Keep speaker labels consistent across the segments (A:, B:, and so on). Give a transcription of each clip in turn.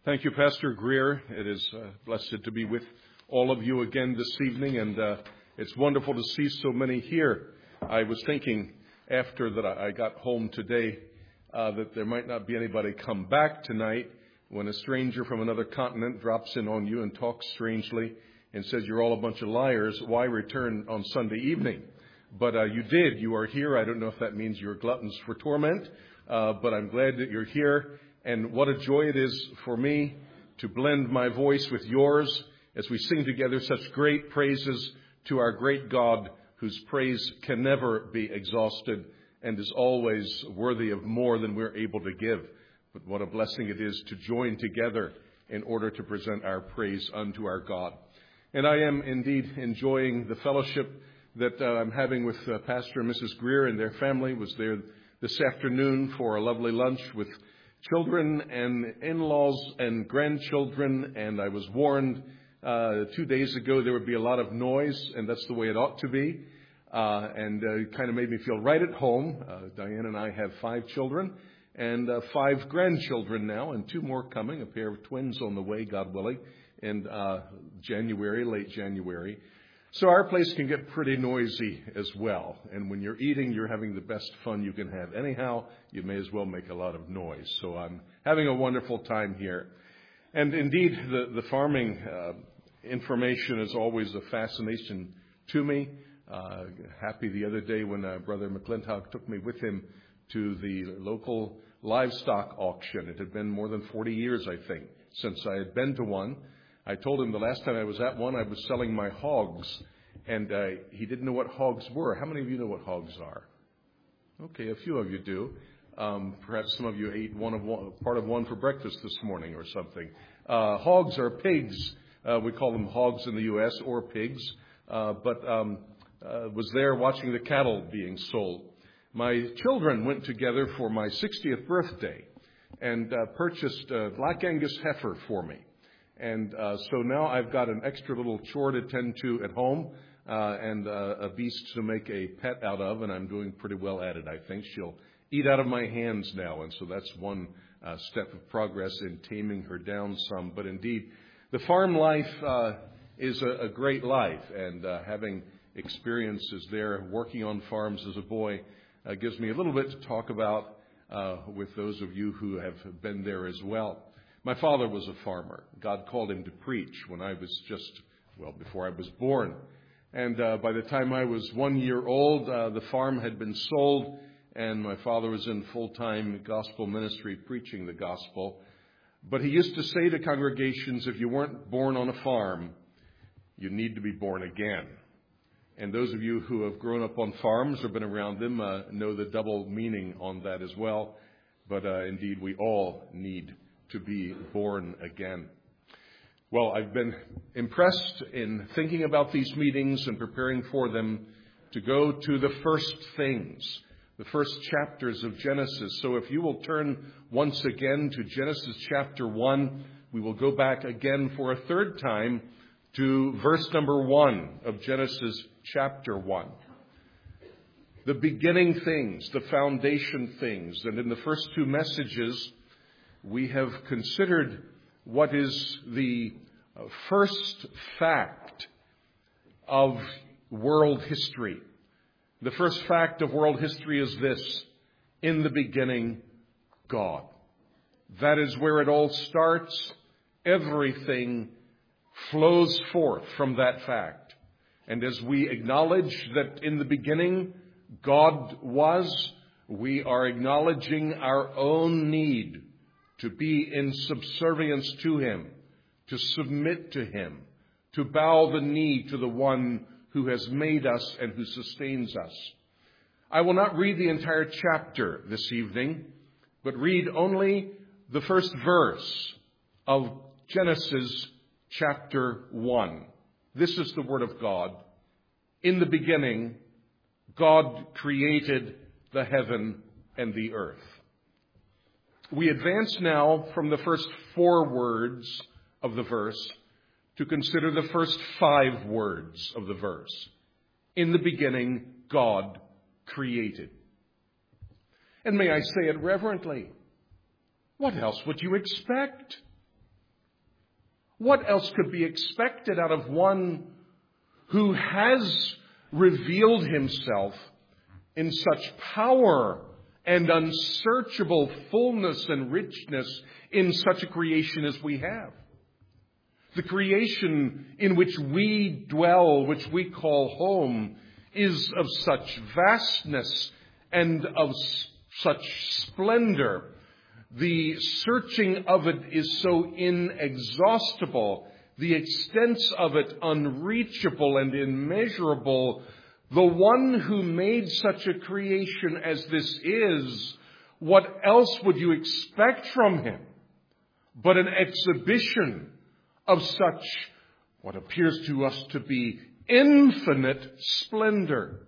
A: Thank you, Pastor Greer. It is blessed to be with all of you again this evening, and it's wonderful to see so many here. I was thinking after that I got home today that there might not be anybody come back tonight when a stranger from another continent drops in on you and talks strangely and says you're all a bunch of liars. Why return on Sunday evening? But you did. You are here. I don't know if that means you're gluttons for torment, but I'm glad that you're here. And what a joy it is for me to blend my voice with yours as we sing together such great praises to our great God, whose praise can never be exhausted and is always worthy of more than we're able to give. But what a blessing it is to join together in order to present our praise unto our God. And I am indeed enjoying the fellowship that I'm having with Pastor and Mrs. Greer and their family. Was there this afternoon for a lovely lunch with children and in-laws and grandchildren, and I was warned 2 days ago there would be a lot of noise, and that's the way it ought to be. It kind of made me feel right at home. Diane and I have 5 children and 5 grandchildren now, and 2 more coming, a pair of twins on the way, God willing, in late January. So our place can get pretty noisy as well. And when you're eating, you're having the best fun you can have. Anyhow, you may as well make a lot of noise. So I'm having a wonderful time here. And indeed, the farming information is always a fascination to me. Happy the other day when Brother McClintock took me with him to the local livestock auction. It had been more than 40 years, I think, since I had been to one. I told him the last time I was at one, I was selling my hogs, and he didn't know what hogs were. How many of you know what hogs are? Okay, a few of you do. Perhaps some of you ate part of one for breakfast this morning or something. Hogs are pigs. We call them hogs in the U.S. or pigs, but was there watching the cattle being sold. My children went together for my 60th birthday and purchased a Black Angus heifer for me. And so now I've got an extra little chore to tend to at home and a beast to make a pet out of, and I'm doing pretty well at it, I think. She'll eat out of my hands now, and so that's one step of progress in taming her down some. But indeed, the farm life is a great life, and having experiences there, working on farms as a boy, gives me a little bit to talk about with those of you who have been there as well. My father was a farmer. God called him to preach when I was before I was born. And by the time I was 1 year old, the farm had been sold, and my father was in full-time gospel ministry preaching the gospel. But he used to say to congregations, if you weren't born on a farm, you need to be born again. And those of you who have grown up on farms or been around them know the double meaning on that as well. But indeed, we all need to be born again. Well, I've been impressed in thinking about these meetings and preparing for them to go to the first things, the first chapters of Genesis. So if you will turn once again to Genesis chapter 1, we will go back again for a third time to verse number 1 of Genesis chapter 1. The beginning things, the foundation things. And in the first 2 messages, we have considered what is the first fact of world history. The first fact of world history is this: in the beginning, God. That is where it all starts. Everything flows forth from that fact. And as we acknowledge that in the beginning God was, we are acknowledging our own need to be in subservience to Him, to submit to Him, to bow the knee to the one who has made us and who sustains us. I will not read the entire chapter this evening, but read only the first verse of Genesis chapter 1. This is the Word of God. In the beginning, God created the heaven and the earth. We advance now from the first 4 words of the verse to consider the first 5 words of the verse. In the beginning, God created. And may I say it reverently, what else would you expect? What else could be expected out of one who has revealed himself in such power and unsearchable fullness and richness in such a creation as we have? The creation in which we dwell, which we call home, is of such vastness and of such splendor. The searching of it is so inexhaustible, the extents of it unreachable and immeasurable. The one who made such a creation as this is, what else would you expect from him but an exhibition of such what appears to us to be infinite splendor?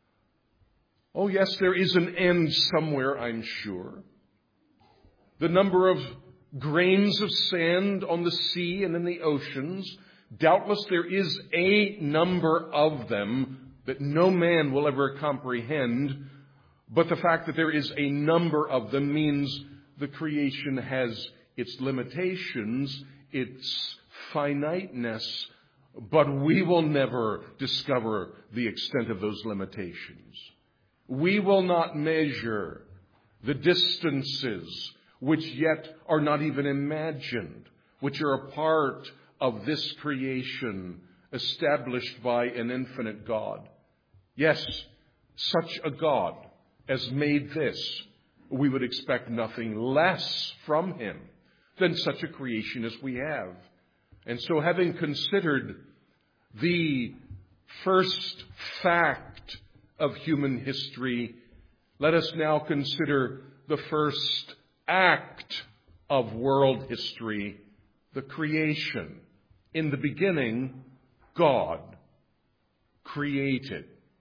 A: Oh yes, there is an end somewhere, I'm sure. The number of grains of sand on the sea and in the oceans, doubtless there is a number of them that no man will ever comprehend, but the fact that there is a number of them means the creation has its limitations, its finiteness, but we will never discover the extent of those limitations. We will not measure the distances which yet are not even imagined, which are a part of this creation established by an infinite God. Yes, such a God as made this, we would expect nothing less from him than such a creation as we have. And so, having considered the first fact of human history, let us now consider the first act of world history, the creation. In the beginning, God created.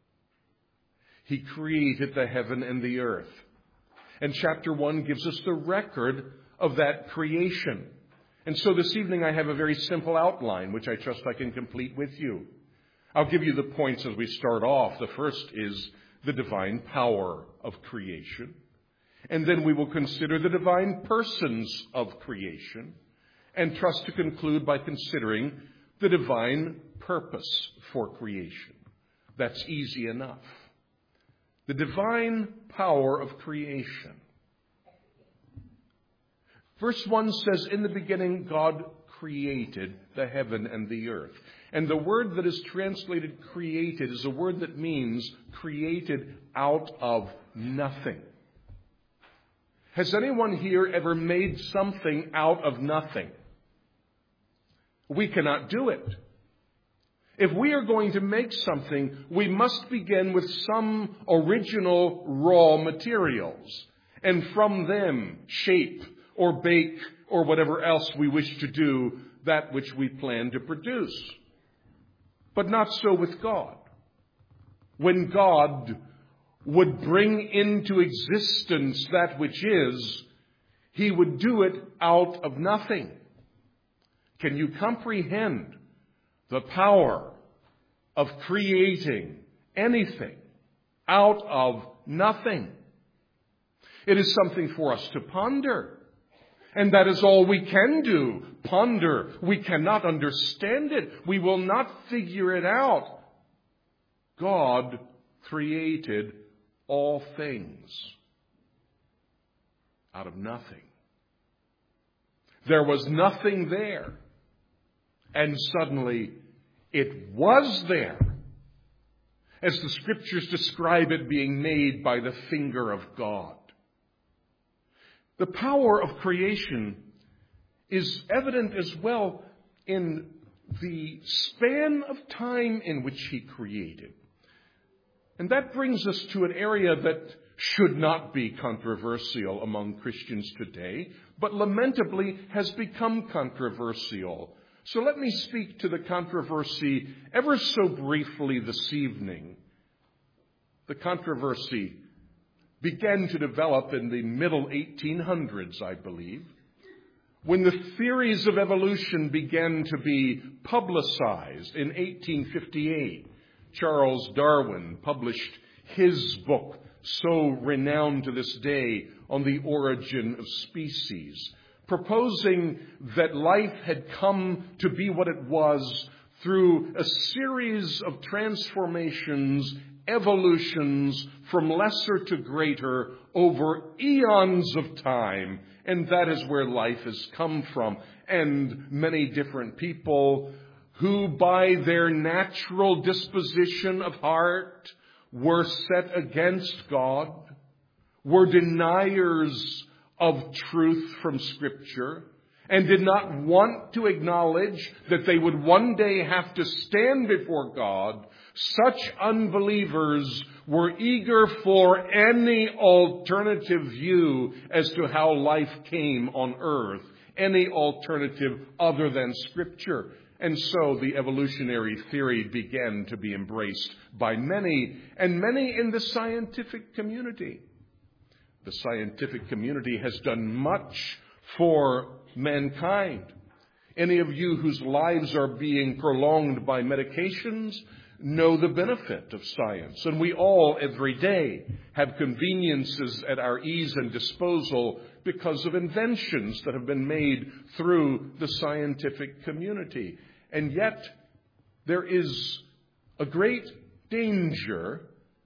A: He created the heaven and the earth. And chapter 1 gives us the record of that creation. And so this evening I have a very simple outline, which I trust I can complete with you. I'll give you the points as we start off. The first is the divine power of creation. And then we will consider the divine persons of creation, and trust to conclude by considering the divine purpose for creation. That's easy enough. The divine power of creation. Verse 1 says, in the beginning God created the heaven and the earth. And the word that is translated created is a word that means created out of nothing. Has anyone here ever made something out of nothing? We cannot do it. If we are going to make something, we must begin with some original raw materials, and from them shape or bake or whatever else we wish to do that which we plan to produce. But not so with God. When God would bring into existence that which is, he would do it out of nothing. Can you comprehend the power of creating anything out of nothing? It is something for us to ponder. And that is all we can do. Ponder. We cannot understand it. We will not figure it out. God created all things out of nothing. There was nothing there. And suddenly it was there. As the scriptures describe it being made by the finger of God. The power of creation is evident as well in the span of time in which he created. And that brings us to an area that should not be controversial among Christians today, but lamentably has become controversial. So let me speak to the controversy ever so briefly this evening. The controversy began to develop in the middle 1800s, I believe, when the theories of evolution began to be publicized. In 1858, Charles Darwin published his book, so renowned to this day, on the origin of species. proposing that life had come to be what it was through a series of transformations, evolutions from lesser to greater over eons of time. And that is where life has come from. And many different people who by their natural disposition of heart were set against God, were deniers of truth from Scripture, and did not want to acknowledge that they would one day have to stand before God. Such unbelievers were eager for any alternative view as to how life came on earth, any alternative other than Scripture. And so the evolutionary theory began to be embraced by many, and many in the scientific community. The scientific community has done much for mankind. Any of you whose lives are being prolonged by medications know the benefit of science. And we all, every day, have conveniences at our ease and disposal because of inventions that have been made through the scientific community. And yet, there is a great danger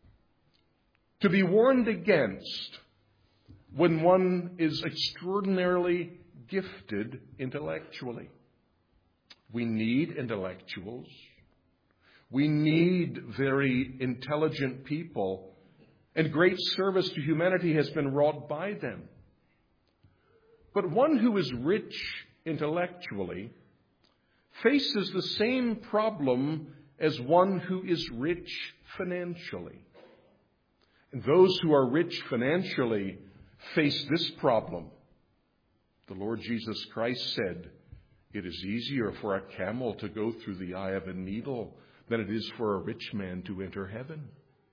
A: to be warned against when one is extraordinarily gifted intellectually. We need intellectuals. We need very intelligent people, and great service to humanity has been wrought by them. But one who is rich intellectually faces the same problem as one who is rich financially. And those who are rich financially face this problem. The Lord Jesus Christ said, "It is easier for a camel to go through the eye of a needle than it is for a rich man to enter heaven."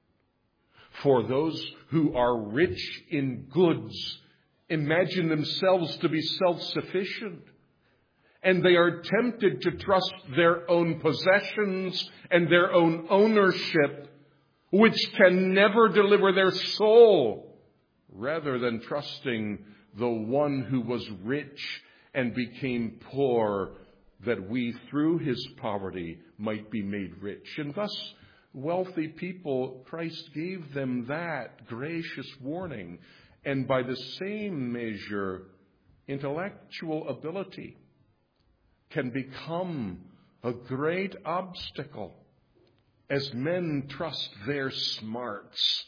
A: For those who are rich in goods imagine themselves to be self-sufficient, and they are tempted to trust their own possessions and their own ownership, which can never deliver their soul, rather than trusting the one who was rich and became poor, that we through his poverty might be made rich. And thus, wealthy people, Christ gave them that gracious warning. And by the same measure, intellectual ability can become a great obstacle as men trust their smarts.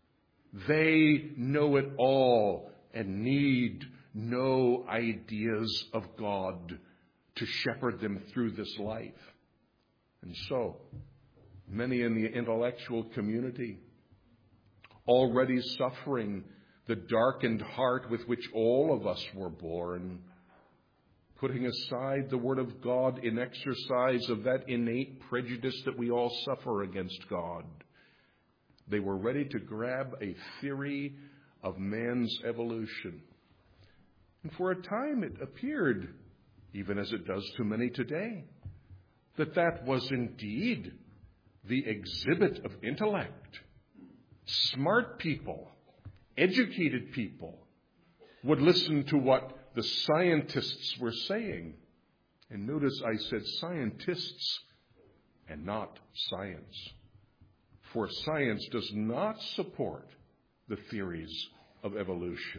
A: They know it all and need no ideas of God to shepherd them through this life. And so, many in the intellectual community, already suffering the darkened heart with which all of us were born, putting aside the Word of God in exercise of that innate prejudice that we all suffer against God, they were ready to grab a theory of man's evolution. And for a time it appeared, even as it does to many today, that was indeed the exhibit of intellect. Smart people, educated people would listen to what the scientists were saying. And notice I said scientists and not science. For science does not support the theories of evolution.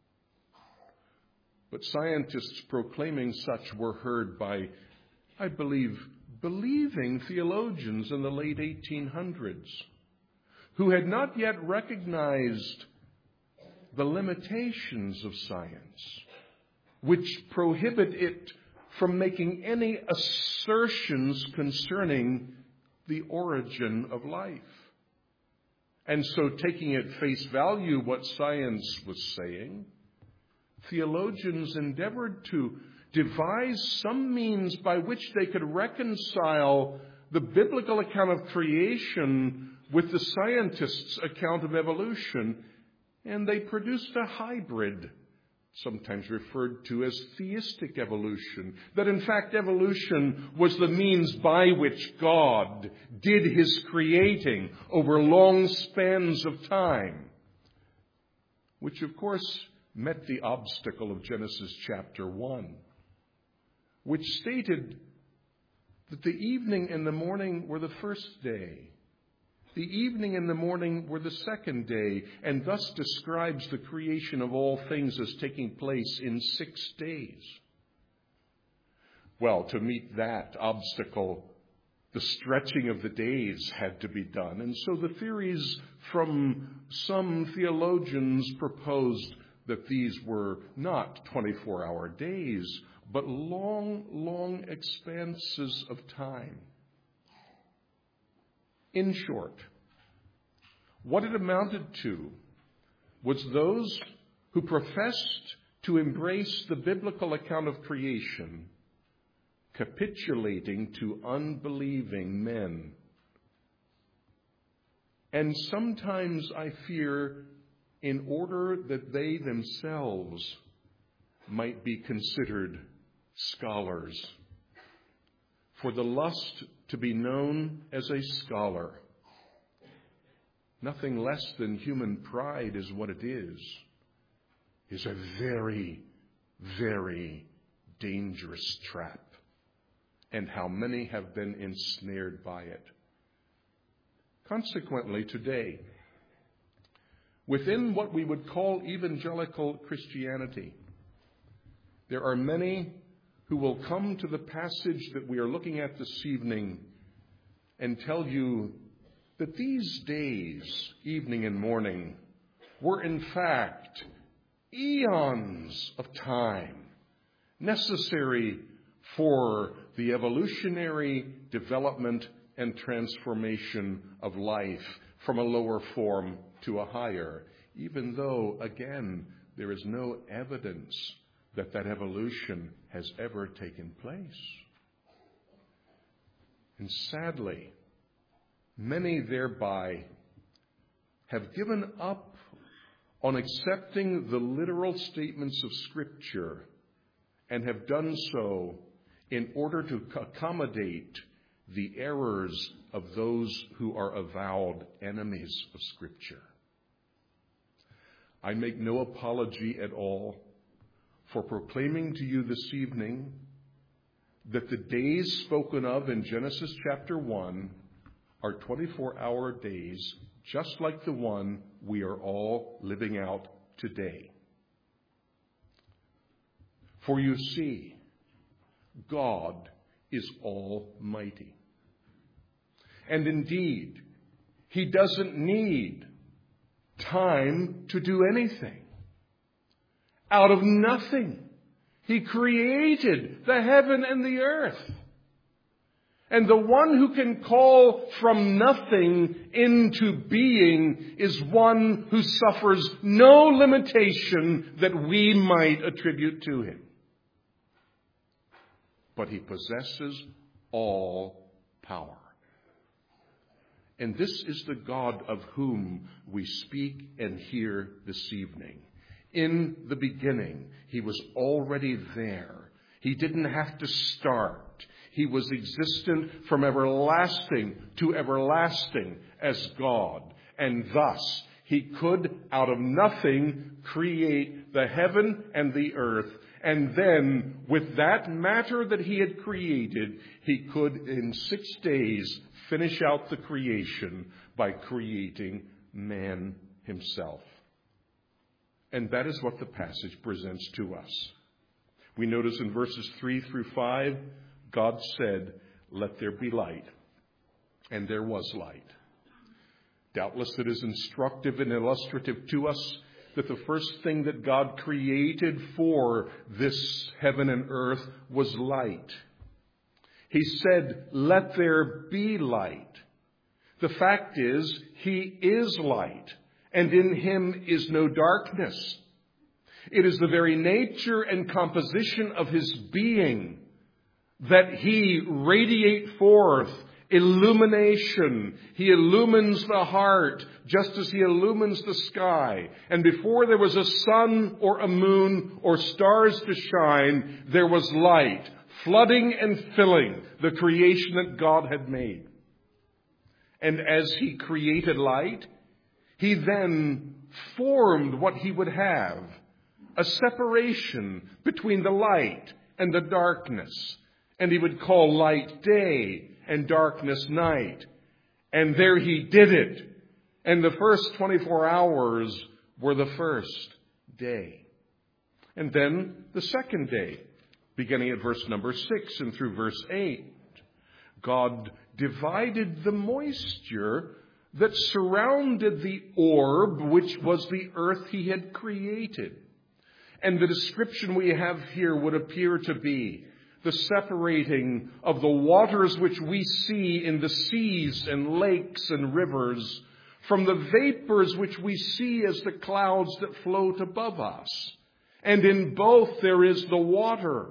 A: But scientists proclaiming such were heard by, I believe, believing theologians in the late 1800s who had not yet recognized the limitations of science, which prohibit it from making any assertions concerning the origin of life. And so, taking at face value what science was saying, theologians endeavored to devise some means by which they could reconcile the biblical account of creation with the scientists' account of evolution. And they produced a hybrid, sometimes referred to as theistic evolution, that in fact evolution was the means by which God did his creating over long spans of time, which of course met the obstacle of Genesis chapter 1, which stated that the evening and the morning were the first day. The evening and the morning were the second day, and thus describes the creation of all things as taking place in 6 days. Well, to meet that obstacle, the stretching of the days had to be done. And so the theories from some theologians proposed that these were not 24-hour days, but long, long expanses of time. In short, what it amounted to was those who professed to embrace the biblical account of creation capitulating to unbelieving men. And sometimes I fear, in order that they themselves might be considered scholars. For the lust to be known as a scholar, nothing less than human pride is what it is a very, very dangerous trap. And how many have been ensnared by it. Consequently, today, within what we would call evangelical Christianity, there are many who will come to the passage that we are looking at this evening and tell you that these days, evening and morning, were in fact eons of time necessary for the evolutionary development and transformation of life from a lower form to a higher, even though, again, there is no evidence that that evolution has ever taken place. And sadly, many thereby have given up on accepting the literal statements of Scripture and have done so in order to accommodate the errors of those who are avowed enemies of Scripture. I make no apology at all for proclaiming to you this evening that the days spoken of in Genesis chapter 1 are 24-hour days, just like the one we are all living out today. For you see, God is almighty. And indeed, He doesn't need time to do anything. Out of nothing, He created the heaven and the earth. And the one who can call from nothing into being is one who suffers no limitation that we might attribute to Him. But He possesses all power. And this is the God of whom we speak and hear this evening. In the beginning, He was already there. He didn't have to start. He was existent from everlasting to everlasting as God. And thus, He could, out of nothing, create the heaven and the earth. And then, with that matter that He had created, He could, in 6 days, finish out the creation by creating man Himself. And that is what the passage presents to us. We notice in verses 3 through 5, God said, "Let there be light." And there was light. Doubtless it is instructive and illustrative to us that the first thing that God created for this heaven and earth was light. He said, "Let there be light." The fact is, He is light, and in Him is no darkness. It is the very nature and composition of His being that He radiate forth illumination. He illumines the heart just as He illumines the sky. And before there was a sun or a moon or stars to shine, there was light, flooding and filling the creation that God had made. And as He created light, He then formed what He would have. a separation between the light and the darkness. And he would call light day and darkness night. And there he did it. And the first 24 hours were the first day. And then the second day, beginning at verse number 6 and through verse 8, God divided the moisture that surrounded the orb, which was the earth he had created. And the description we have here would appear to be the separating of the waters which we see in the seas and lakes and rivers from the vapors which we see as the clouds that float above us. And in both there is the water.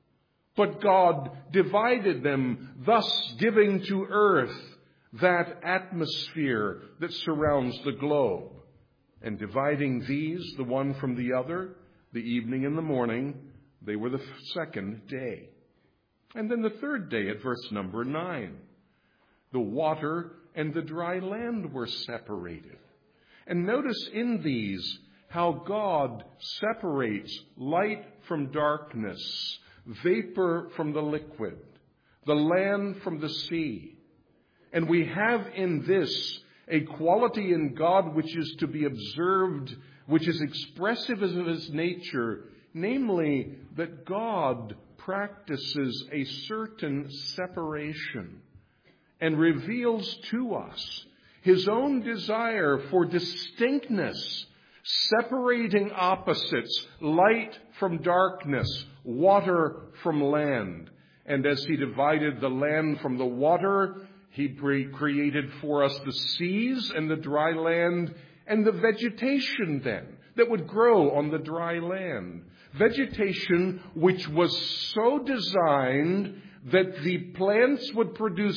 A: But God divided them, thus giving to earth that atmosphere that surrounds the globe. And dividing these, the one from the other, the evening and the morning, they were the second day. And then the third day at verse number 9. The water and the dry land were separated. And notice in these how God separates light from darkness, vapor from the liquid, the land from the sea. And we have in this a quality in God which is to be observed, which is expressive of his nature, namely that God practices a certain separation and reveals to us his own desire for distinctness, separating opposites, light from darkness, water from land. And as he divided the land from the water, he created for us the seas and the dry land and the vegetation then that would grow on the dry land. Vegetation which was so designed that the plants would produce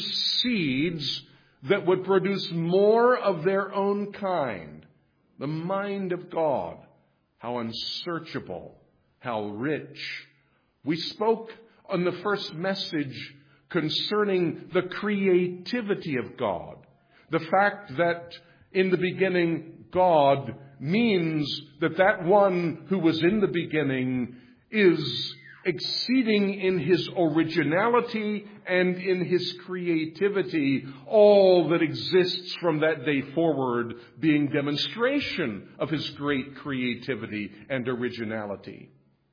A: seeds that would produce more of their own kind. The mind of God, how unsearchable, how rich. We spoke on the first message concerning the creativity of God. The fact that in the beginning God means that one who was in the beginning is exceeding in his originality and in his creativity all that exists from that day forward, being demonstration of his great creativity and originality.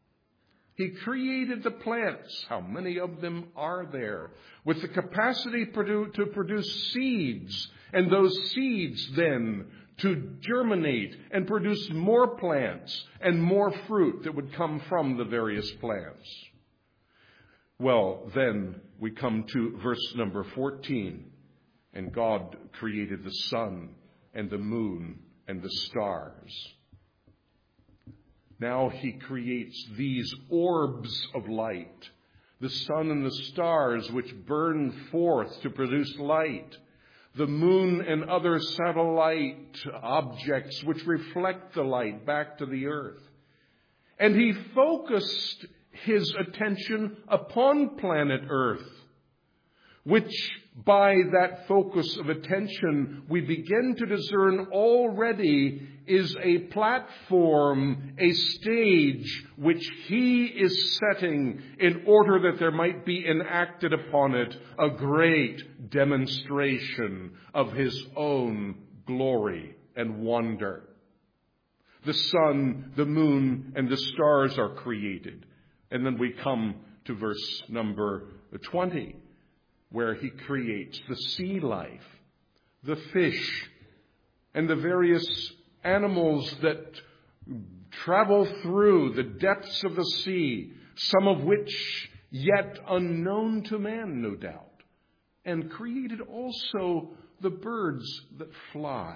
A: He created the plants. How many of them are there? With the capacity to produce seeds, and those seeds then to germinate and produce more plants and more fruit that would come from the various plants. Well, then we come to verse number 14. And God created the sun and the moon and the stars. Now he creates these orbs of light, the sun and the stars which burn forth to produce light, the moon and other satellite objects which reflect the light back to the earth. And he focused his attention upon planet Earth, which by that focus of attention we begin to discern already is a platform, a stage which he is setting in order that there might be enacted upon it a great demonstration of his own glory and wonder. The sun, the moon, and the stars are created. And then we come to verse number 20, where he creates the sea life, the fish, and the various animals that travel through the depths of the sea, some of which yet unknown to man, no doubt, and created also the birds that fly.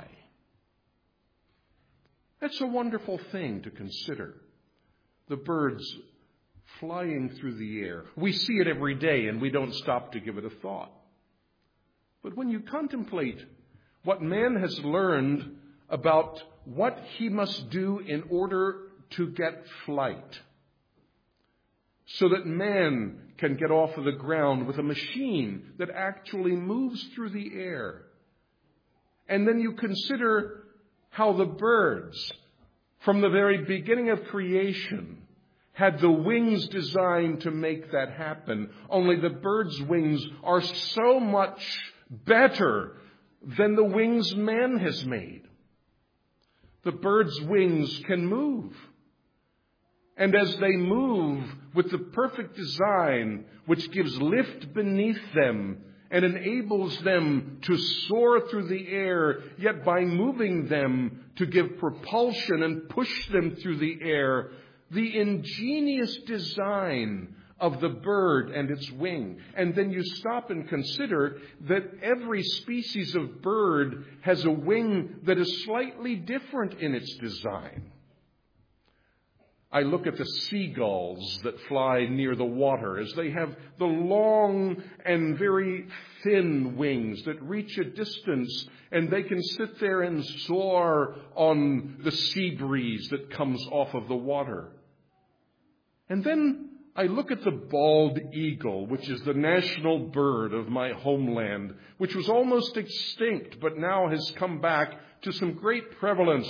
A: That's a wonderful thing to consider, the birds flying through the air. We see it every day and we don't stop to give it a thought. But when you contemplate what man has learned about what he must do in order to get flight, so that man can get off of the ground with a machine that actually moves through the air. And then you consider how the birds from the very beginning of creation, had the wings designed to make that happen. Only the bird's wings are so much better than the wings man has made. The bird's wings can move. And as they move with the perfect design, which gives lift beneath them and enables them to soar through the air, yet by moving them to give propulsion and push them through the air, the ingenious design of the bird and its wing. And then you stop and consider that every species of bird has a wing that is slightly different in its design. I look at the seagulls that fly near the water as they have the long and very thin wings that reach a distance, and they can sit there and soar on the sea breeze that comes off of the water. And then I look at the bald eagle, which is the national bird of my homeland, which was almost extinct, but now has come back to some great prevalence. A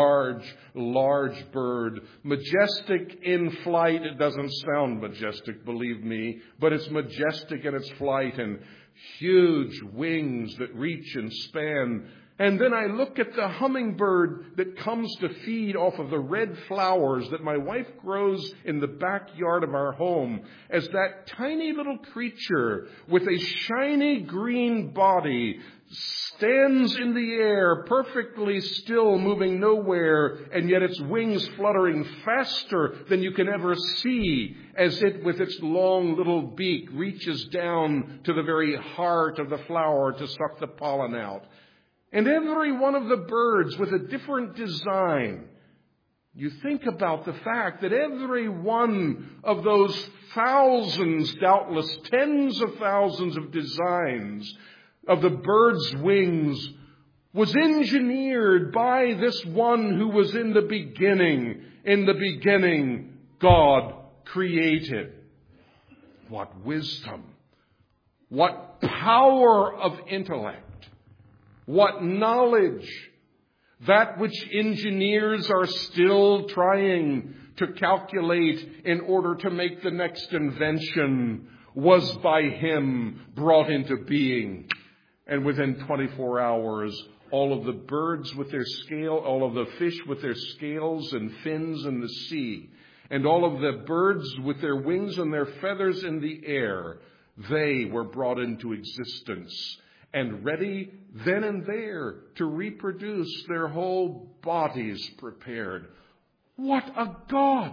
A: large bird, majestic in flight. It doesn't sound majestic, believe me, but it's majestic in its flight and huge wings that reach and span. And then I look at the hummingbird that comes to feed off of the red flowers that my wife grows in the backyard of our home, as that tiny little creature with a shiny green body stands in the air, perfectly still, moving nowhere, and yet its wings fluttering faster than you can ever see, as it, with its long little beak, reaches down to the very heart of the flower to suck the pollen out. And every one of the birds with a different design. You think about the fact that every one of those thousands, doubtless tens of thousands of designs of the bird's wings was engineered by this one who was in the beginning. In the beginning, God created. What wisdom! What power of intellect! What knowledge! That which engineers are still trying to calculate in order to make the next invention was by him brought into being. And within 24 hours, all of the birds with their scale, all of the fish with their scales and fins in the sea, and all of the birds with their wings and their feathers in the air, they were brought into existence and ready then and there to reproduce, their whole bodies prepared. What a God!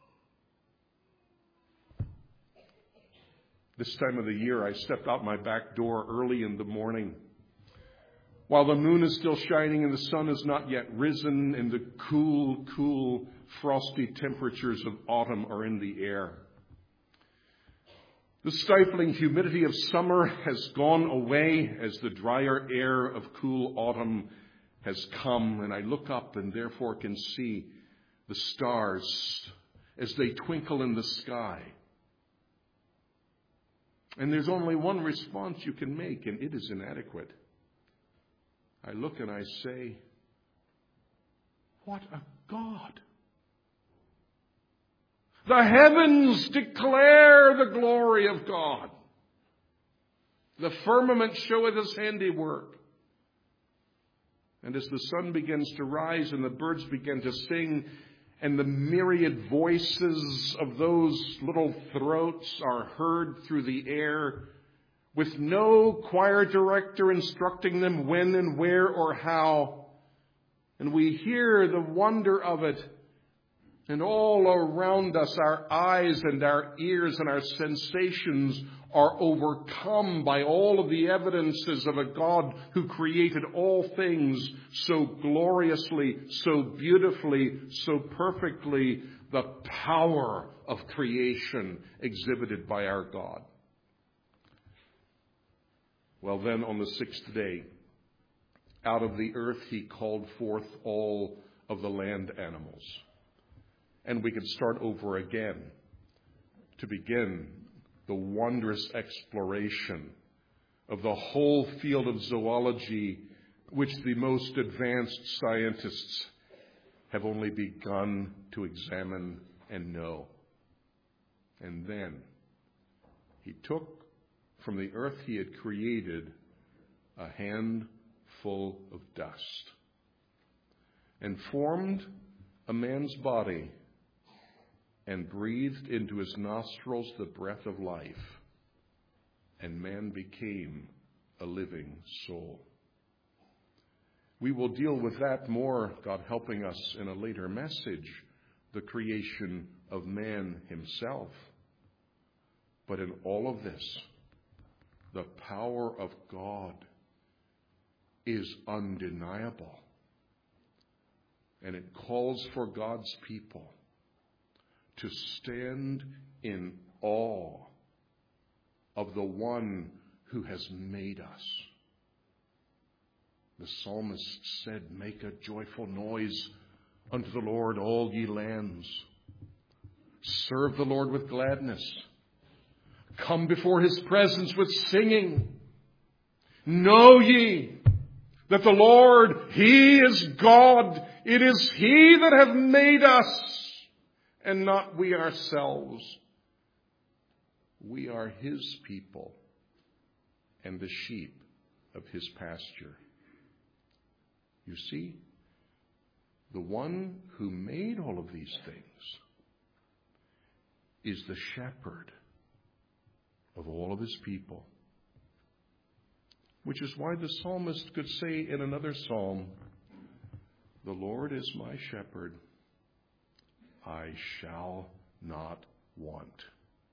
A: This time of the year, I stepped out my back door early in the morning, while the moon is still shining and the sun has not yet risen, and the cool, frosty temperatures of autumn are in the air. The stifling humidity of summer has gone away as the drier air of cool autumn has come, and I look up and therefore can see the stars as they twinkle in the sky. And there's only one response you can make, and it is inadequate. I look and I say, what a God! The heavens declare the glory of God. The firmament showeth his handiwork. And as the sun begins to rise and the birds begin to sing, and the myriad voices of those little throats are heard through the air, with no choir director instructing them when and where or how, and we hear the wonder of it, and all around us, our eyes and our ears and our sensations are overcome by all of the evidences of a God who created all things so gloriously, so beautifully, so perfectly, the power of creation exhibited by our God. Well, then on the sixth day, out of the earth he called forth all of the land animals. And we could start over again to begin the wondrous exploration of the whole field of zoology, which the most advanced scientists have only begun to examine and know. And then he took from the earth he had created a handful of dust and formed a man's body and breathed into his nostrils the breath of life, and man became a living soul. We will deal with that more, God helping us, in a later message, the creation of man himself. But in all of this, the power of God is undeniable. And it calls for God's people to stand in awe of the one who has made us. The psalmist said, "Make a joyful noise unto the Lord, all ye lands. Serve the Lord with gladness. Come before his presence with singing. Know ye that the Lord, he is God. It is he that hath made us, and not we ourselves. We are his people and the sheep of his pasture." You see, the one who made all of these things is the shepherd of all of his people. Which is why the psalmist could say in another psalm, "The Lord is my shepherd, I shall not want."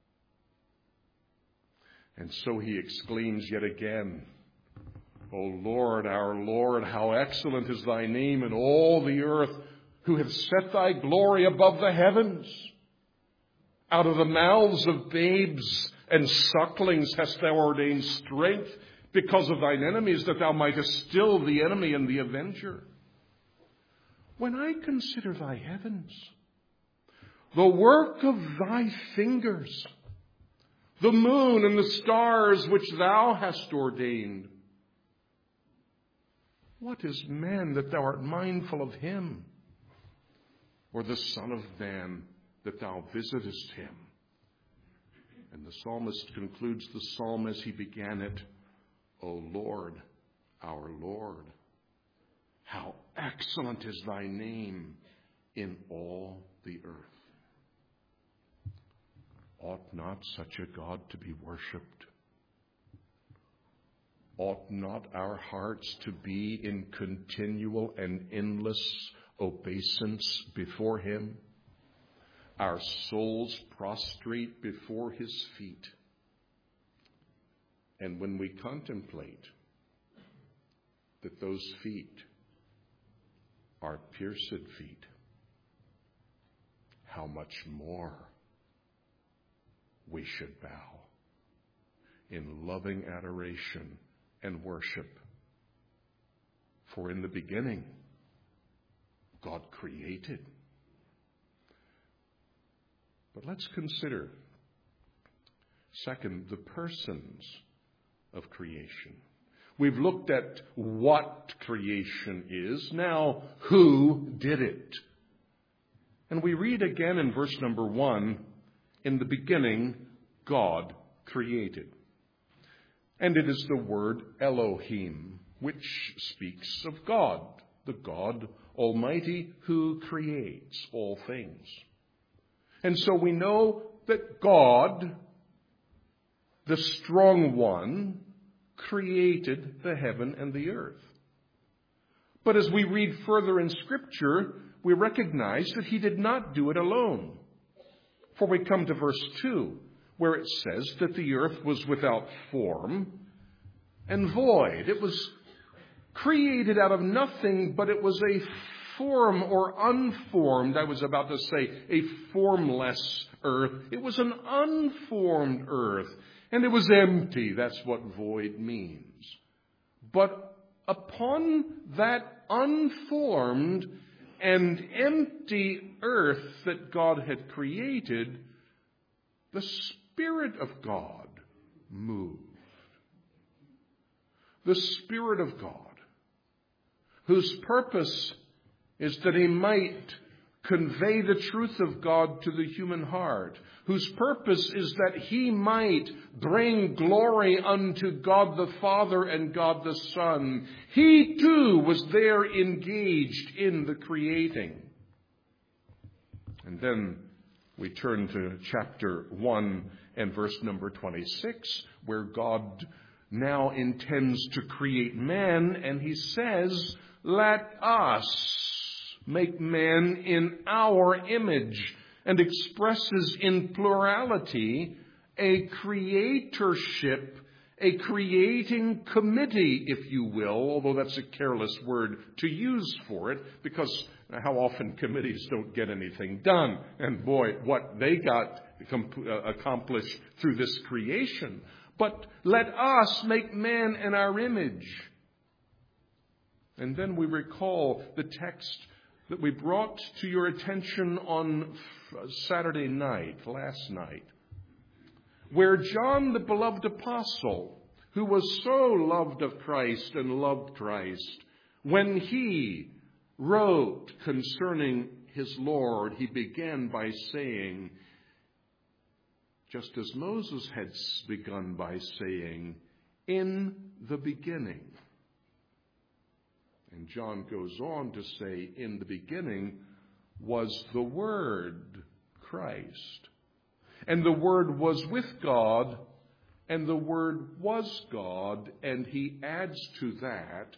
A: And so he exclaims yet again, "O Lord, our Lord, how excellent is thy name in all the earth, who hath set thy glory above the heavens. Out of the mouths of babes and sucklings hast thou ordained strength because of thine enemies, that thou mightest still the enemy and the avenger. When I consider thy heavens, the work of thy fingers, the moon and the stars which thou hast ordained, what is man that thou art mindful of him, or the Son of Man that thou visitest him?" And the psalmist concludes the psalm as he began it, "O Lord, our Lord, how excellent is thy name in all the earth." Ought not such a God to be worshipped? Ought not our hearts to be in continual and endless obeisance before him? Our souls prostrate before his feet. And when we contemplate that those feet are pierced feet, how much more we should bow in loving adoration and worship. For in the beginning, God created. But let's consider, second, the persons of creation. We've looked at what creation is. Now, who did it? And we read again in verse number 1, "In the beginning, God created." And it is the word Elohim, which speaks of God, the God Almighty who creates all things. And so we know that God, the strong one, created the heaven and the earth. But as we read further in Scripture, we recognize that he did not do it alone. For we come to verse 2, where it says that the earth was without form and void. It was created out of nothing, but it was a form or unformed, I was about to say, a formless earth. It was an unformed earth, and it was empty. That's what void means. But upon that unformed and empty earth that God had created, the Spirit of God moved. The Spirit of God, whose purpose is that he might convey the truth of God to the human heart, whose purpose is that he might bring glory unto God the Father and God the Son. He too was there engaged in the creating. And then we turn to chapter 1 and verse number 26, where God now intends to create man, and he says, "Let us make man in our image," and expresses in plurality a creatorship, a creating committee, if you will, although that's a careless word to use for it, because how often committees don't get anything done. And boy, what they got accomplished through this creation. But let us make man in our image. And then we recall the text that we brought to your attention on Saturday night, last night, where John, the beloved apostle, who was so loved of Christ and loved Christ, when he wrote concerning his Lord, he began by saying, just as Moses had begun by saying, "In the beginning." And John goes on to say, in the beginning was the Word, Christ. And the Word was with God, and the Word was God. And he adds to that,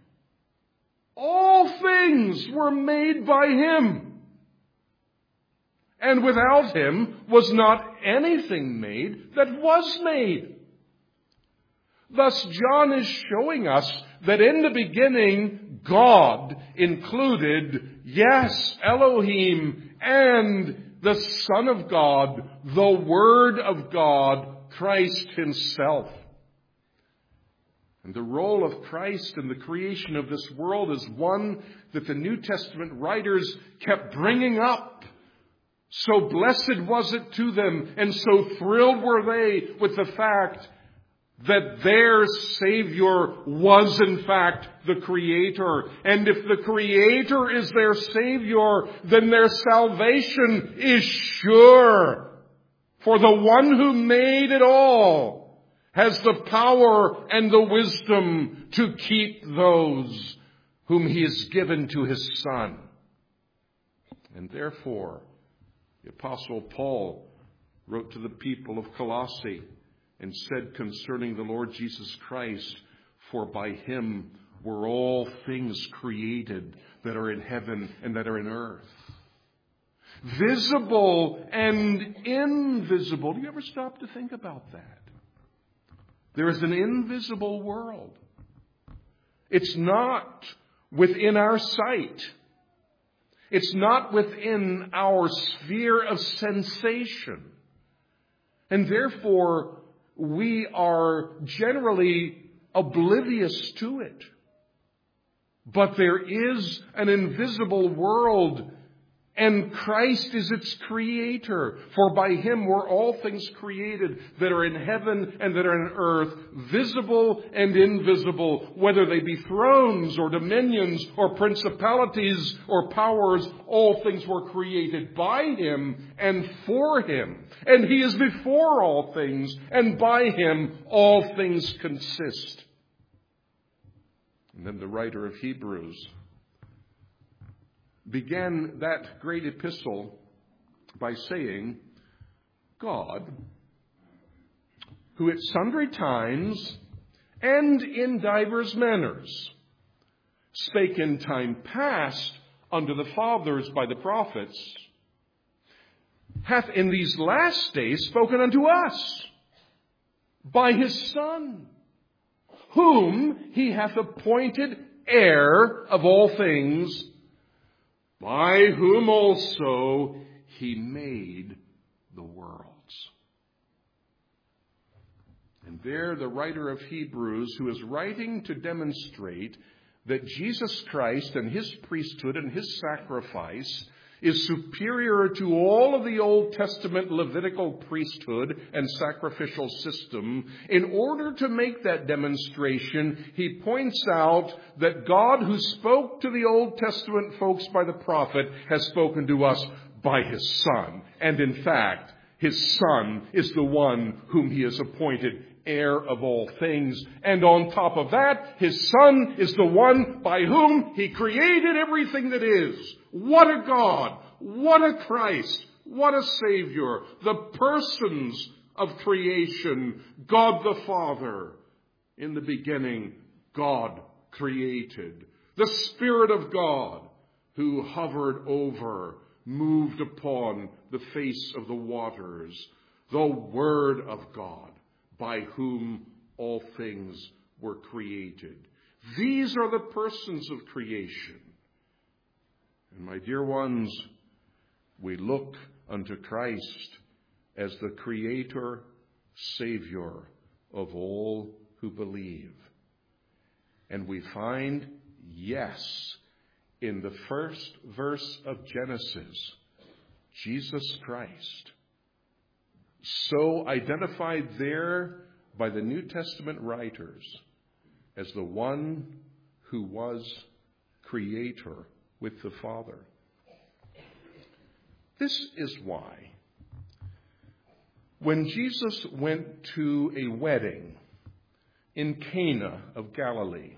A: all things were made by him. And without him was not anything made that was made. Thus, John is showing us that in the beginning, God included, yes, Elohim, and the Son of God, the Word of God, Christ himself. And the role of Christ in the creation of this world is one that the New Testament writers kept bringing up. So blessed was it to them, and so thrilled were they with the fact that their Savior was in fact the Creator. And if the Creator is their Savior, then their salvation is sure. For the one who made it all has the power and the wisdom to keep those whom he has given to his Son. And therefore, the Apostle Paul wrote to the people of Colossae and said concerning the Lord Jesus Christ, "For by him were all things created that are in heaven and that are in earth." Visible and invisible. Do you ever stop to think about that? There is an invisible world. It's not within our sight. It's not within our sphere of sensation. And therefore, we are generally oblivious to it. But there is an invisible world, and Christ is its creator. For by him were all things created that are in heaven and that are in earth, visible and invisible, whether they be thrones or dominions or principalities or powers. All things were created by him and for him. And he is before all things, and by him all things consist. And then the writer of Hebrews began that great epistle by saying, God, who at sundry times and in divers manners spake in time past unto the fathers by the prophets, hath in these last days spoken unto us by his Son, whom he hath appointed heir of all things, by whom also he made the worlds. And there the writer of Hebrews, who is writing to demonstrate that Jesus Christ and his priesthood and his sacrifice is superior to all of the Old Testament Levitical priesthood and sacrificial system, in order to make that demonstration, he points out that God, who spoke to the Old Testament folks by the prophet, has spoken to us by his Son. And in fact, his Son is the one whom he has appointed heir of all things. And on top of that, his Son is the one by whom he created everything that is. What a God! What a Christ! What a Savior! The persons of creation. God the Father. In the beginning, God created. The Spirit of God, who hovered over, moved upon the face of the waters. The Word of God, by whom all things were created. These are the persons of creation. And my dear ones, we look unto Christ as the Creator, Savior of all who believe. And we find, yes, in the first verse of Genesis, Jesus Christ, so identified there by the New Testament writers as the one who was creator with the Father. This is why when Jesus went to a wedding in Cana of Galilee,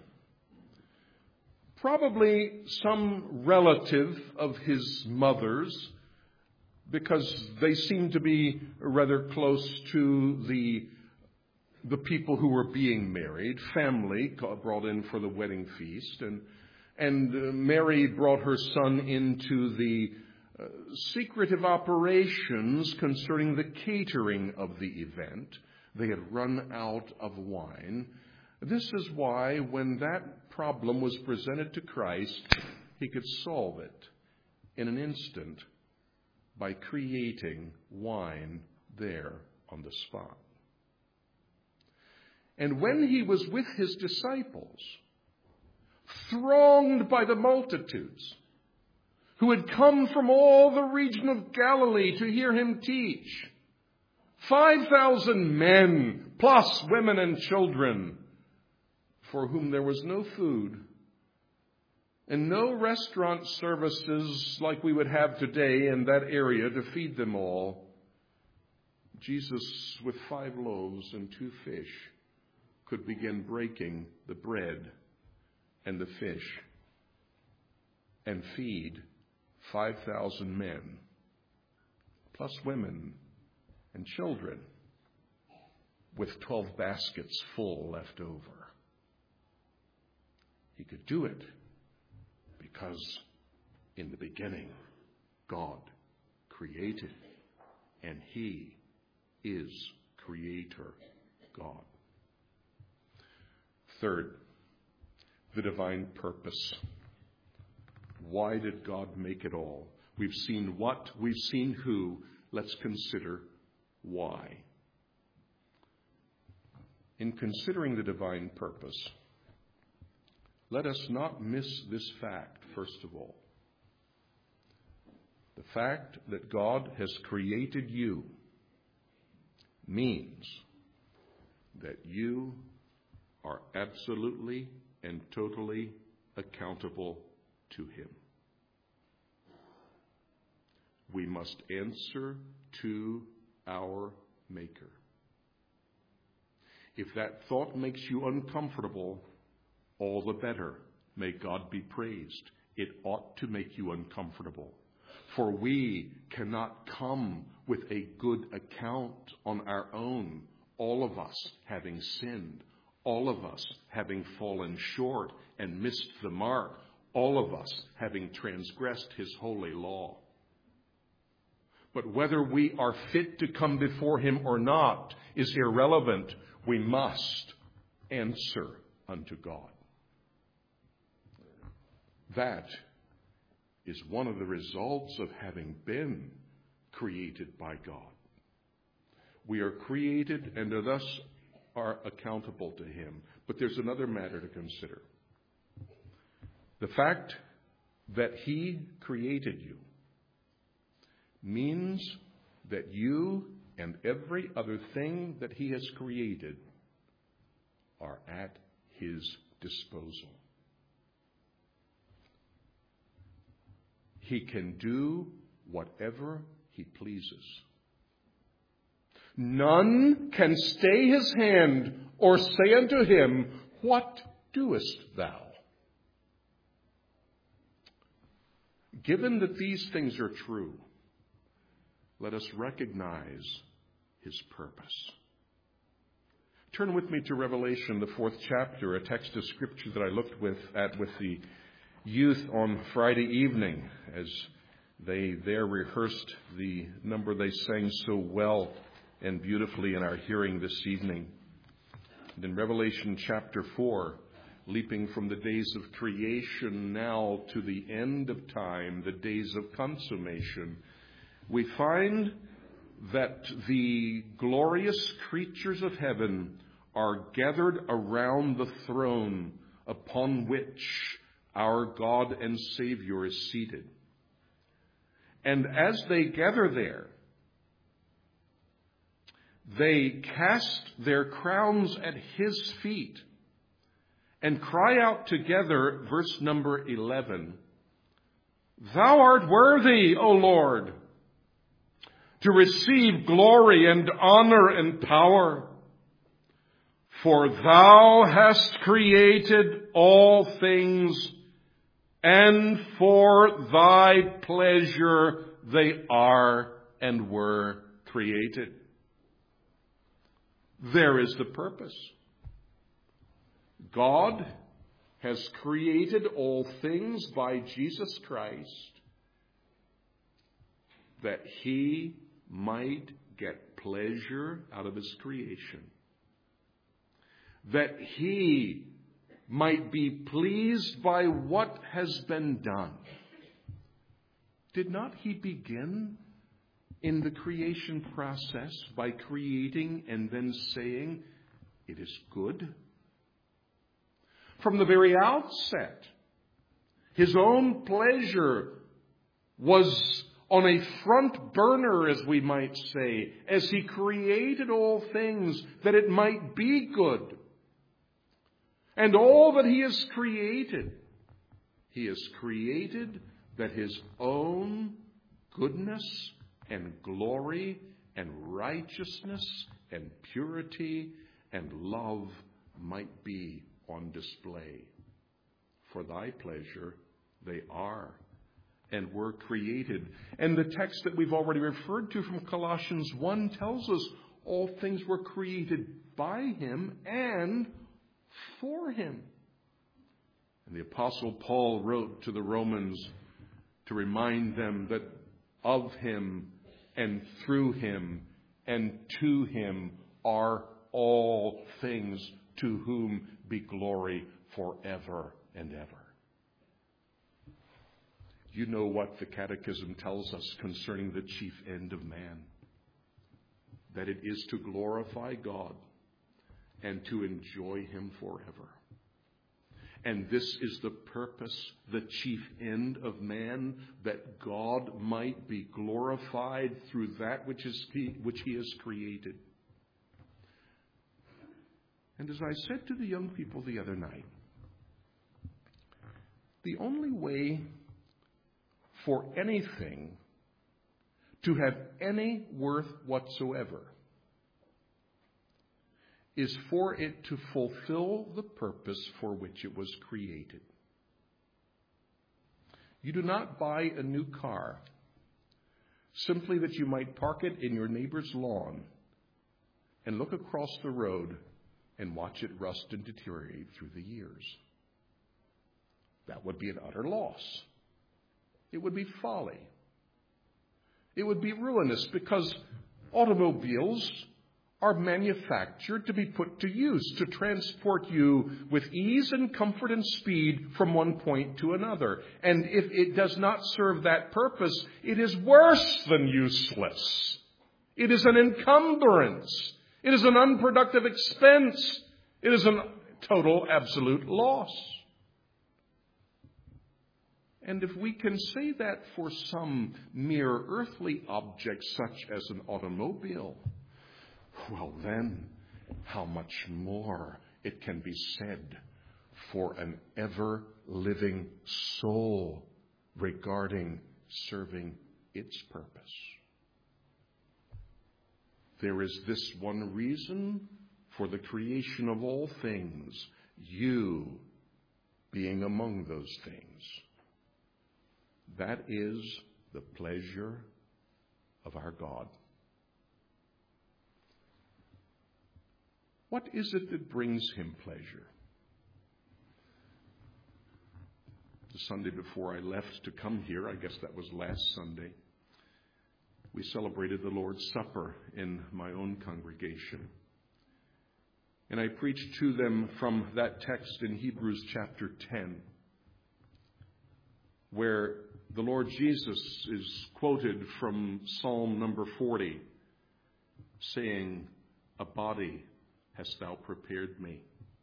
A: probably some relative of his mother's, because they seemed to be rather close to the people who were being married, family brought in for the wedding feast, and Mary brought her son into the secretive operations concerning the catering of the event. They had run out of wine. This is why when that problem was presented to Christ, he could solve it in an instant by creating wine there on the spot. And when he was with his disciples, thronged by the multitudes who had come from all the region of Galilee to hear him teach, 5,000 men plus women and children, for whom there was no food and no restaurant services like we would have today in that area to feed them all, Jesus, with 5 loaves and 2 fish, could begin breaking the bread and the fish and feed 5,000 men, plus women and children, with 12 baskets full left over. He could do it because in the beginning, God created, and he is Creator God. Third, the divine purpose. Why did God make it all? We've seen what, we've seen who. Let's consider why. In considering the divine purpose, let us not miss this fact, first of all. The fact that God has created you means that you are absolutely and totally accountable to him. We must answer to our Maker. If that thought makes you uncomfortable, all the better. May God be praised. It ought to make you uncomfortable. For we cannot come with a good account on our own, all of us having sinned, all of us having fallen short and missed the mark, all of us having transgressed his holy law. But whether we are fit to come before him or not is irrelevant. We must answer unto God. That is one of the results of having been created by God. We are created and thus are accountable to him. But there's another matter to consider. The fact that he created you means that you and every other thing that he has created are at his disposal. He can do whatever he pleases. None can stay his hand or say unto him, "What doest thou?" Given that these things are true, let us recognize his purpose. Turn with me to Revelation, the 4th chapter, a text of Scripture that I looked at with the youth on Friday evening as they there rehearsed the number they sang so well and beautifully in our hearing this evening. And in Revelation chapter 4, leaping from the days of creation now to the end of time, the days of consummation, we find that the glorious creatures of heaven are gathered around the throne upon which our God and Savior is seated. And as they gather there, they cast their crowns at his feet and cry out together, verse number 11, "Thou art worthy, O Lord, to receive glory and honor and power, for thou hast created all things, and for thy pleasure they are and were created." There is the purpose. God has created all things by Jesus Christ that he might get pleasure out of his creation, that he might be pleased by what has been done. Did not he begin in the creation process by creating and then saying, "It is good"? From the very outset, his own pleasure was on a front burner, as we might say, as he created all things that it might be good. And all that he has created that his own goodness and glory and righteousness and purity and love might be on display. For thy pleasure they are and were created. And the text that we've already referred to from Colossians 1 tells us all things were created by him and for him. And the Apostle Paul wrote to the Romans to remind them that of him and through him and to him are all things, to whom be glory forever and ever. You know what the Catechism tells us concerning the chief end of man? That it is to glorify God and to enjoy him forever. And this is the purpose, the chief end of man, that God might be glorified through that which he has created. And as I said to the young people the other night, the only way for anything to have any worth whatsoever is for it to fulfill the purpose for which it was created. You do not buy a new car simply that you might park it in your neighbor's lawn and look across the road and watch it rust and deteriorate through the years. That would be an utter loss. It would be folly. It would be ruinous, because automobiles are manufactured to be put to use, to transport you with ease and comfort and speed from one point to another. And if it does not serve that purpose, it is worse than useless. It is an encumbrance. It is an unproductive expense. It is a total, absolute loss. And if we can say that for some mere earthly object such as an automobile, well then, how much more it can be said for an ever-living soul regarding serving its purpose. There is this one reason for the creation of all things, you being among those things. That is the pleasure of our God. What is it that brings him pleasure? The Sunday before I left to come here, I guess that was last Sunday, we celebrated the Lord's Supper in my own congregation. And I preached to them from that text in Hebrews chapter 10, where the Lord Jesus is quoted from Psalm number 40, saying, "A body hast thou prepared me."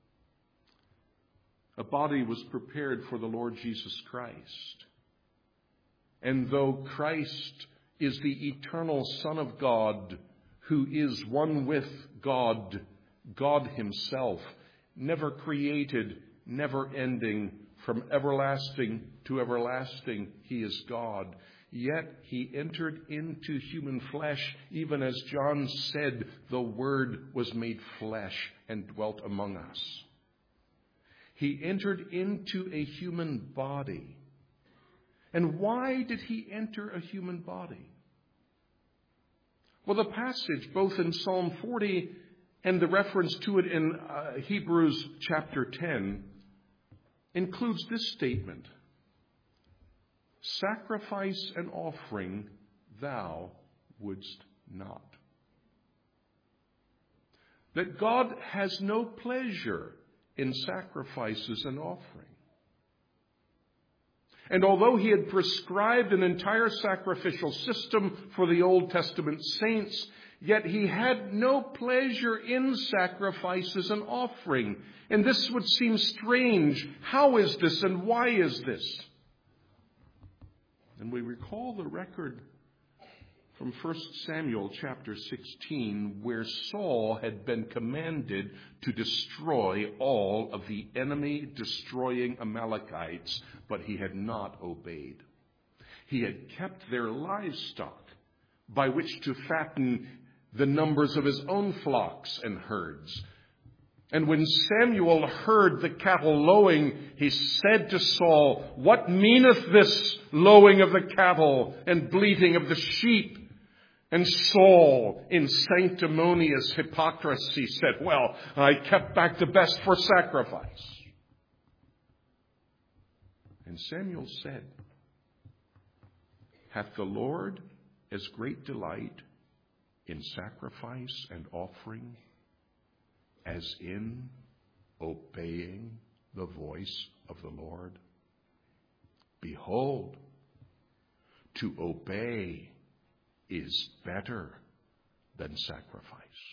A: A body was prepared for the Lord Jesus Christ. And though Christ is the eternal Son of God, who is one with God, God himself, never created, never ending, from everlasting to everlasting, he is God. Yet he entered into human flesh, even as John said, the Word was made flesh and dwelt among us. He entered into a human body. And why did he enter a human body? Well, the passage, both in Psalm 40 and the reference to it in Hebrews chapter 10, includes this statement: "Sacrifice and offering thou wouldst not." That God has no pleasure in sacrifices and offering. And although he had prescribed an entire sacrificial system for the Old Testament saints, yet he had no pleasure in sacrifices and offering. And this would seem strange. How is this and why is this? And we recall the record from 1 Samuel chapter 16, where Saul had been commanded to destroy all of the enemy-destroying Amalekites, but he had not obeyed. He had kept their livestock, by which to fatten the numbers of his own flocks and herds. And when Samuel heard the cattle lowing, he said to Saul, "What meaneth this lowing of the cattle and bleating of the sheep?" And Saul, in sanctimonious hypocrisy, said, "Well, I kept back the best for sacrifice." And Samuel said, "Hath the Lord as great delight in sacrifice and offering as in obeying the voice of the Lord? Behold, to obey is better than sacrifice."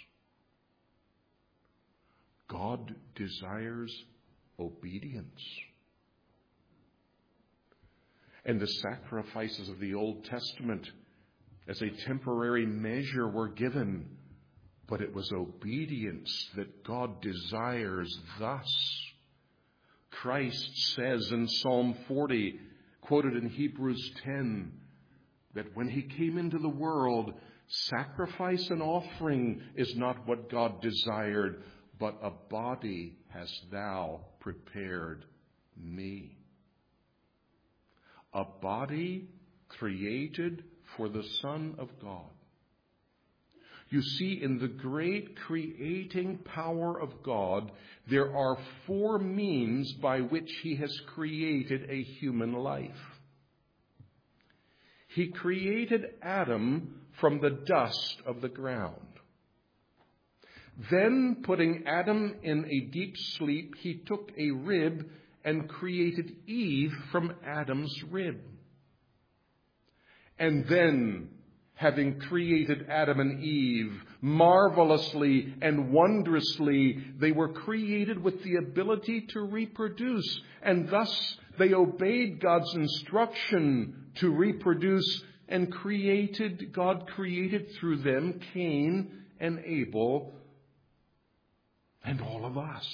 A: God desires obedience. And the sacrifices of the Old Testament as a temporary measure were given, but it was obedience that God desires thus. Christ says in Psalm 40, quoted in Hebrews 10, that when he came into the world, sacrifice and offering is not what God desired, but a body hast thou prepared me. A body created for the Son of God. You see, in the great creating power of God, there are 4 means by which he has created a human life. He created Adam from the dust of the ground. Then, putting Adam in a deep sleep, he took a rib and created Eve from Adam's rib. And then, having created Adam and Eve, marvelously and wondrously, they were created with the ability to reproduce. And thus, They obeyed God's instruction to reproduce, and God created through them Cain and Abel and all of us.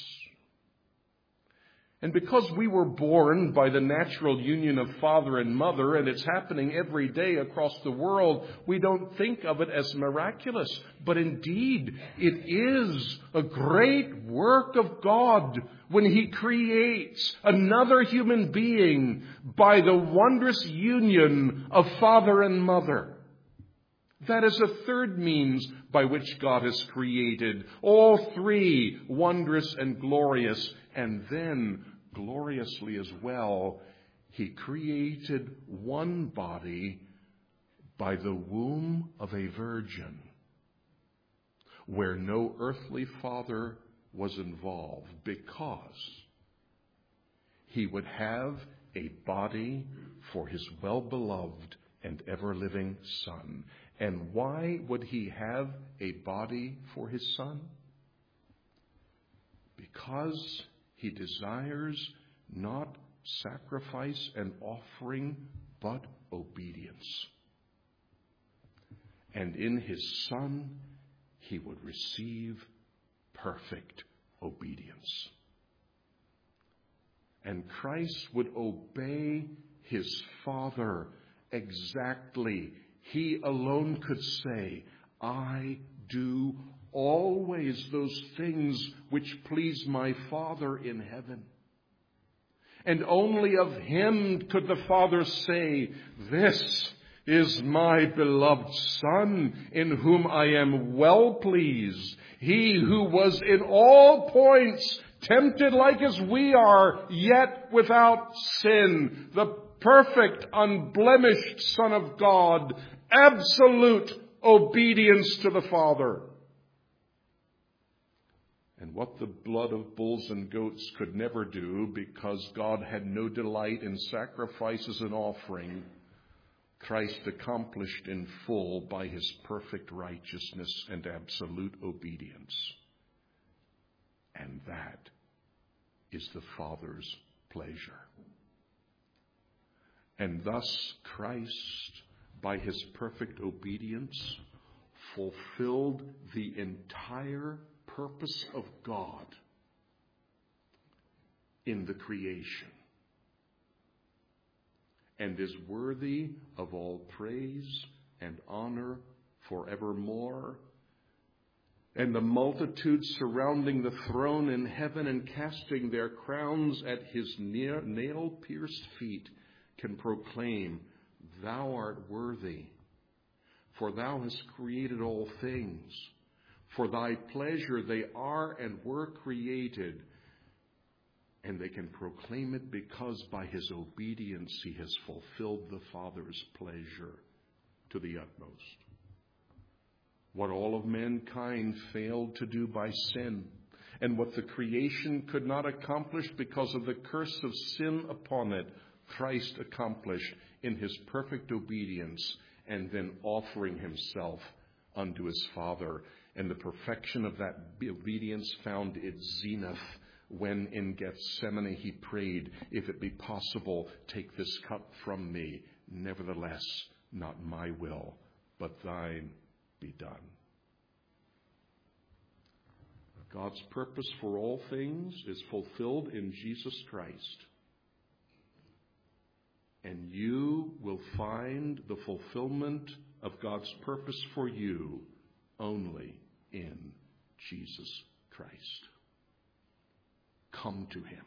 A: And because we were born by the natural union of father and mother, and it's happening every day across the world, we don't think of it as miraculous. But indeed, it is a great work of God when He creates another human being by the wondrous union of father and mother. That is a third means by which God has created. All three wondrous and glorious. And then, gloriously as well, He created one body by the womb of a virgin, where no earthly father was involved, because He would have a body for His well-beloved and ever-living Son. And why would He have a body for His Son? Because He desires not sacrifice and offering, but obedience. And in His Son, He would receive perfect obedience. And Christ would obey His Father exactly. He alone could say, I do always those things which please my Father in heaven. And only of Him could the Father say, this is my beloved Son, in whom I am well pleased. He who was in all points tempted like as we are, yet without sin. The perfect, unblemished Son of God. Absolute obedience to the Father. And what the blood of bulls and goats could never do, because God had no delight in sacrifices and offering, Christ accomplished in full by His perfect righteousness and absolute obedience. And that is the Father's pleasure. And thus Christ, by His perfect obedience, fulfilled the entire purpose of God in the creation, and is worthy of all praise and honor forevermore. And the multitude surrounding the throne in heaven and casting their crowns at His nail-pierced feet can proclaim, Thou art worthy, for Thou hast created all things. For Thy pleasure they are and were created. And they can proclaim it because by His obedience He has fulfilled the Father's pleasure to the utmost. What all of mankind failed to do by sin, and what the creation could not accomplish because of the curse of sin upon it, Christ accomplished in His perfect obedience, and then offering Himself unto His Father. And the perfection of that obedience found its zenith when in Gethsemane He prayed, if it be possible, take this cup from me. Nevertheless, not my will, but Thine be done. God's purpose for all things is fulfilled in Jesus Christ. And you will find the fulfillment of God's purpose for you only in Jesus Christ. Come to Him.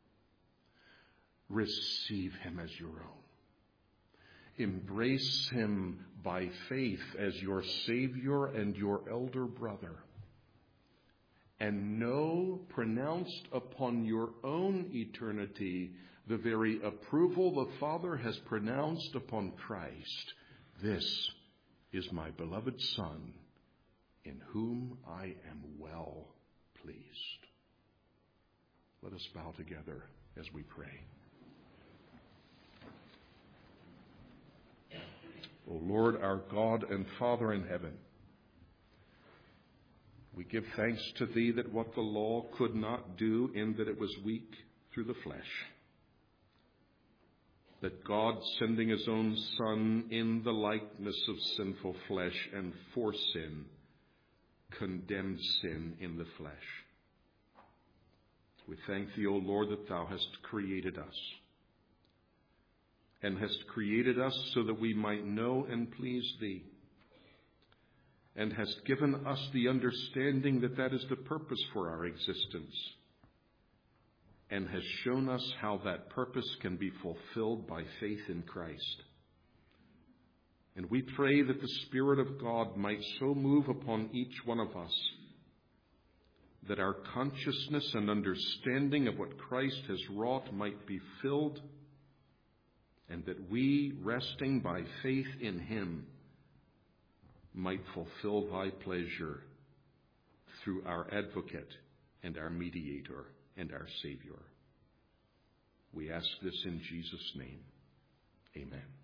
A: Receive Him as your own. Embrace Him by faith as your Savior and your elder brother. And know, pronounced upon your own eternity, the very approval the Father has pronounced upon Christ. This is my beloved Son, in whom I am well pleased. Let us bow together as we pray. O Lord, our God and Father in heaven, we give thanks to Thee that what the law could not do, in that it was weak through the flesh, that God, sending his own Son in the likeness of sinful flesh and for sin, condemned sin in the flesh. We thank thee, O Lord, that thou hast created us, and hast created us so that we might know and please thee, and hast given us the understanding that that is the purpose for our existence, and has shown us how that purpose can be fulfilled by faith in Christ. And we pray that the Spirit of God might so move upon each one of us that our consciousness and understanding of what Christ has wrought might be filled, and that we, resting by faith in him, might fulfill thy pleasure through our advocate and our mediator and our Savior. We ask this in Jesus' name. Amen.